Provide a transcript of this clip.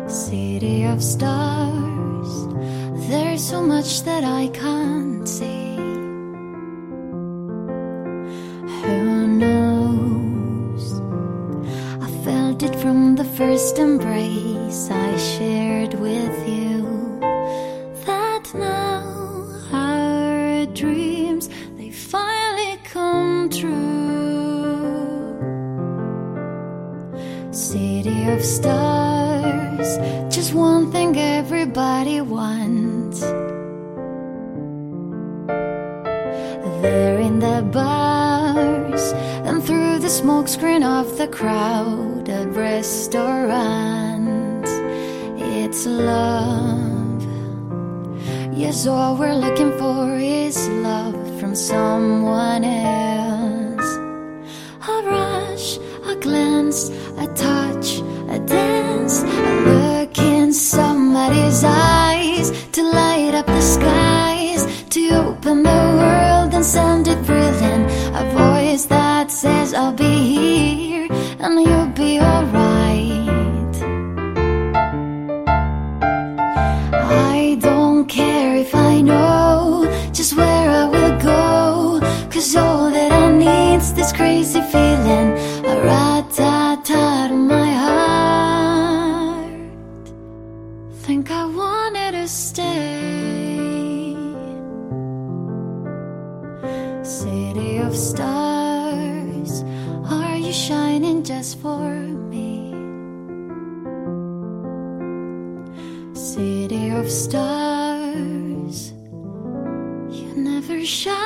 City of stars, there's so much that I can't see. Who knows? I felt it from the first embrace I shared with you, that now our dreams, they finally come true. City of stars, just one thing everybody wants. There in the bars and through the smokescreen of the crowded restaurants, it's love. Yes, all we're looking for is love from someone else. A rush, a glance, a touch, a dance, a look in somebody's eyes to light up the skies, to open the world and send it thrilling. A voice that says I'll be here and you'll be alright. I don't care if I know just where I will go, 'cause all that I need's this crazy feeling, a rat-tat-tat in my heart. Think I wanted to stay. City of stars, are you shining just for me? City of stars, you never shine.